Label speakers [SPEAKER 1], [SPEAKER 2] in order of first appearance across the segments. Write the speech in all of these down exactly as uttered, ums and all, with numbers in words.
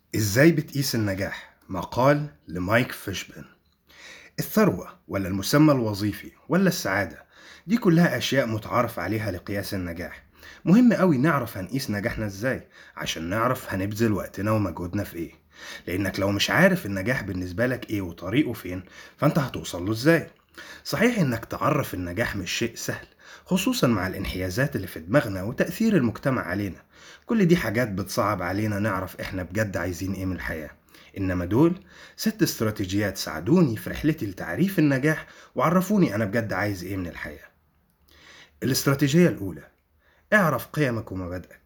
[SPEAKER 1] إزاي بتقيس النجاح؟ مقال لمايك فيشبن. الثروة ولا المسمى الوظيفي ولا السعادة، دي كلها أشياء متعارف عليها لقياس النجاح. مهم قوي نعرف هنقيس نجاحنا إزاي عشان نعرف هنبذل وقتنا ومجهودنا في إيه. لأنك لو مش عارف النجاح بالنسبة لك إيه وطريقه فين، فأنت هتوصل له إزاي؟ صحيح إنك تعرف النجاح مش شيء سهل، خصوصا مع الانحيازات اللي في دماغنا وتأثير المجتمع علينا. كل دي حاجات بتصعب علينا نعرف إحنا بجد عايزين إيه من الحياة. إنما دول ست استراتيجيات ساعدوني في رحلتي لتعريف النجاح وعرفوني أنا بجد عايز إيه من الحياة. الاستراتيجية الأولى: اعرف قيمك ومبادئك.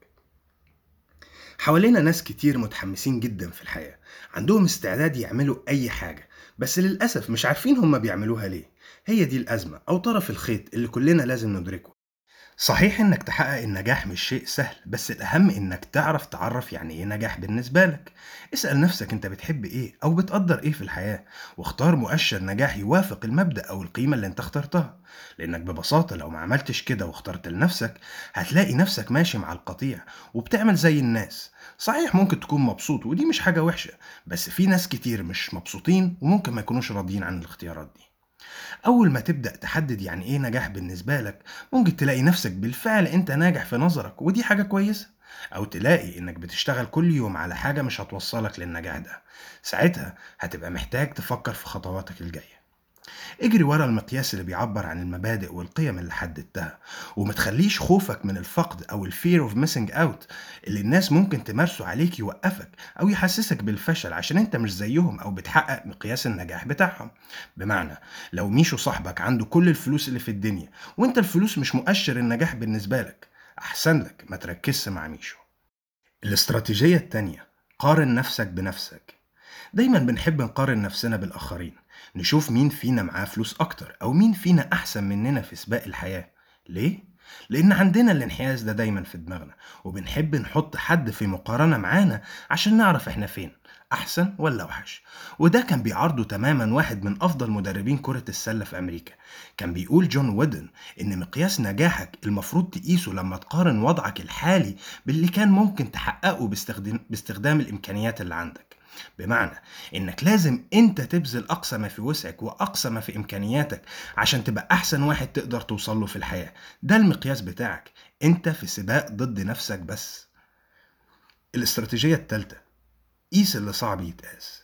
[SPEAKER 1] حوالينا ناس كتير متحمسين جدا في الحياة، عندهم استعداد يعملوا أي حاجة، بس للأسف مش عارفين هم بيعملوها ليه. هي دي الأزمة أو طرف الخيط اللي كلنا لازم ندركه. صحيح إنك تحقق النجاح مش شيء سهل، بس الأهم إنك تعرف تعرف يعني إيه نجاح بالنسبة لك. اسأل نفسك أنت بتحب إيه أو بتقدر إيه في الحياة، واختار مؤشر نجاح يوافق المبدأ أو القيمة اللي أنت اخترتها. لأنك ببساطة لو ما عملتش كده واخترت لنفسك، هتلاقي نفسك ماشي مع القطيع وبتعمل زي الناس. صحيح ممكن تكون مبسوط ودي مش حاجة وحشة، بس في ناس كتير مش مبسوطين وممكن ما يكونوش راضيين عن الاختيارات دي. أول ما تبدأ تحدد يعني إيه نجاح بالنسبة لك، ممكن تلاقي نفسك بالفعل أنت ناجح في نظرك ودي حاجة كويسة، أو تلاقي إنك بتشتغل كل يوم على حاجة مش هتوصلك للنجاح ده. ساعتها هتبقى محتاج تفكر في خطواتك الجاية. اجري ورا المقياس اللي بيعبر عن المبادئ والقيم اللي حددتها، وما تخليش خوفك من الفقد او ال fear of missing out اللي الناس ممكن تمارسه عليك يوقفك او يحسسك بالفشل عشان انت مش زيهم او بتحقق مقياس النجاح بتاعهم. بمعنى، لو ميشو صاحبك عنده كل الفلوس اللي في الدنيا وانت الفلوس مش مؤشر النجاح بالنسبة لك، احسن لك ما تركزش مع ميشو. الاستراتيجية التانية: قارن نفسك بنفسك. دايما بنحب نقارن نفسنا بالآخرين، نشوف مين فينا معاه فلوس أكتر أو مين فينا أحسن مننا في سباق الحياة. ليه؟ لأن عندنا الانحياز ده دايما في دماغنا، وبنحب نحط حد في مقارنة معانا عشان نعرف احنا فين، أحسن ولا وحش. وده كان بيعارضه تماما واحد من أفضل مدربين كرة السلة في أمريكا. كان بيقول جون وودن إن مقياس نجاحك المفروض تقيسه لما تقارن وضعك الحالي باللي كان ممكن تحققه باستخدام, باستخدام الإمكانيات اللي عندك. بمعنى انك لازم انت تبذل اقصى ما في وسعك واقصى ما في امكانياتك عشان تبقى احسن واحد تقدر توصل له في الحياة. ده المقياس بتاعك، انت في سباق ضد نفسك بس. الاستراتيجية الثالثة: قيس اللي صعب يتقاس.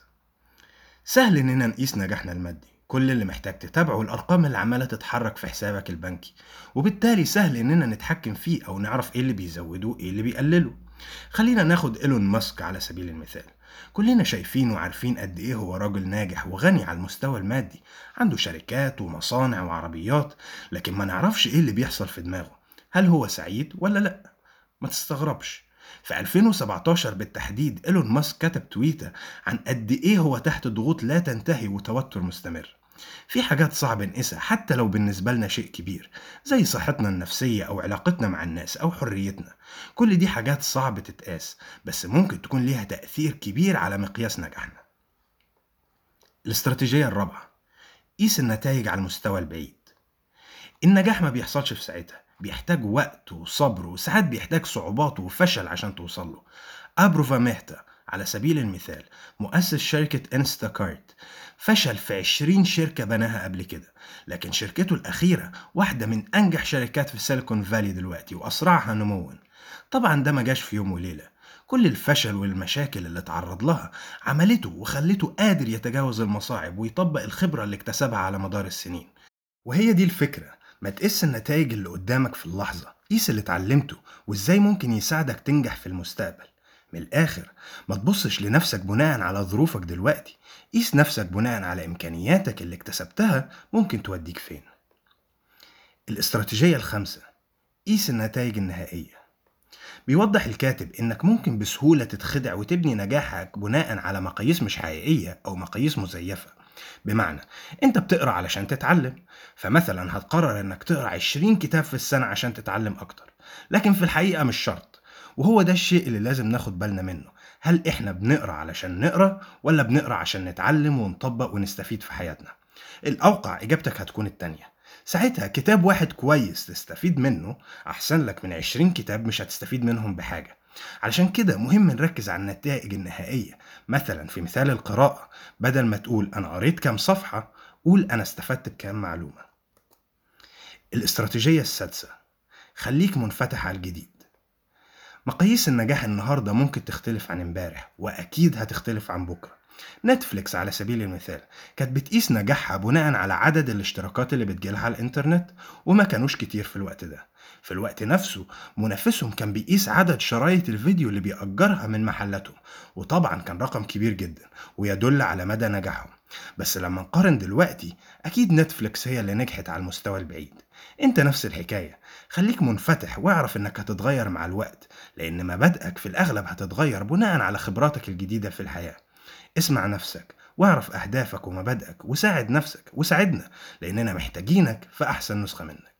[SPEAKER 1] سهل اننا نقيس نجاحنا المادي، كل اللي محتاج تتابعه الارقام اللي عمالة تتحرك في حسابك البنكي، وبالتالي سهل اننا نتحكم فيه او نعرف ايه اللي بيزوده وايه اللي بيقلله. خلينا ناخد إيلون ماسك على سبيل المثال. كلنا شايفين وعارفين قد ايه هو راجل ناجح وغني على المستوى المادي، عنده شركات ومصانع وعربيات، لكن ما نعرفش ايه اللي بيحصل في دماغه. هل هو سعيد ولا لا؟ ما تستغربش، في ألفين وسبعتاشر بالتحديد إيلون ماسك كتب تويتة عن قد ايه هو تحت ضغوط لا تنتهي وتوتر مستمر. في حاجات صعب نقيسها حتى لو بالنسبة لنا شيء كبير، زي صحتنا النفسية أو علاقتنا مع الناس أو حريتنا. كل دي حاجات صعب تتقاس، بس ممكن تكون ليها تأثير كبير على مقياس نجاحنا. الاستراتيجية الرابعة: قيس النتائج على المستوى البعيد. النجاح ما بيحصلش في ساعتها، بيحتاج وقت وصبر، وساعات بيحتاج صعوبات وفشل عشان توصله. أبروفا مهتا على سبيل المثال، مؤسس شركة انستاكارت، فشل في عشرين شركة بناها قبل كده، لكن شركته الأخيرة واحدة من أنجح شركات في سيليكون فالي دلوقتي وأسرعها نمواً. طبعا ده ما جاش في يوم وليلة، كل الفشل والمشاكل اللي اتعرض لها عملته وخلته قادر يتجاوز المصاعب ويطبق الخبرة اللي اكتسبها على مدار السنين. وهي دي الفكرة، ما تقيس النتائج اللي قدامك في اللحظة، قيس اللي اتعلمته وازاي ممكن يساعدك تنجح في المستقبل. من الآخر، ما تبصش لنفسك بناء على ظروفك دلوقتي، قيس نفسك بناء على إمكانياتك اللي اكتسبتها ممكن توديك فين. الاستراتيجية الخامسة: قيس النتائج النهائية. بيوضح الكاتب إنك ممكن بسهولة تتخدع وتبني نجاحك بناء على مقاييس مش حقيقية أو مقاييس مزيفة. بمعنى، أنت بتقرأ علشان تتعلم، فمثلا هتقرر إنك تقرأ عشرين كتاب في السنة عشان تتعلم أكتر، لكن في الحقيقة مش شرط. وهو ده الشيء اللي لازم ناخد بالنا منه، هل إحنا بنقرأ علشان نقرأ ولا بنقرأ عشان نتعلم ونطبق ونستفيد في حياتنا؟ الأوقع إجابتك هتكون التانية. ساعتها كتاب واحد كويس تستفيد منه أحسن لك من عشرين كتاب مش هتستفيد منهم بحاجة. علشان كده مهم نركز على النتائج النهائية. مثلا في مثال القراءة، بدل ما تقول أنا قريت كام صفحة، قول أنا استفدت بكام معلومة. الاستراتيجية السادسة، خليك منفتح على الجديد. مقاييس النجاح النهاردة ممكن تختلف عن امبارح، وأكيد هتختلف عن بكرة. نتفليكس على سبيل المثال كانت بتقيس نجاحها بناء على عدد الاشتراكات اللي بتجيلها على الانترنت، وما كانوش كتير في الوقت ده. في الوقت نفسه منافسهم كان بيقيس عدد شرايط الفيديو اللي بيأجرها من محلاتهم، وطبعا كان رقم كبير جدا ويدل على مدى نجاحهم. بس لما نقارن دلوقتي، أكيد نتفليكس هي اللي نجحت على المستوى البعيد. انت نفس الحكاية، خليك منفتح واعرف انك هتتغير مع الوقت، لان مبادئك في الاغلب هتتغير بناء على خبراتك الجديدة في الحياة. اسمع نفسك واعرف اهدافك ومبادئك، وساعد نفسك وساعدنا، لاننا محتاجينك في احسن نسخة منك.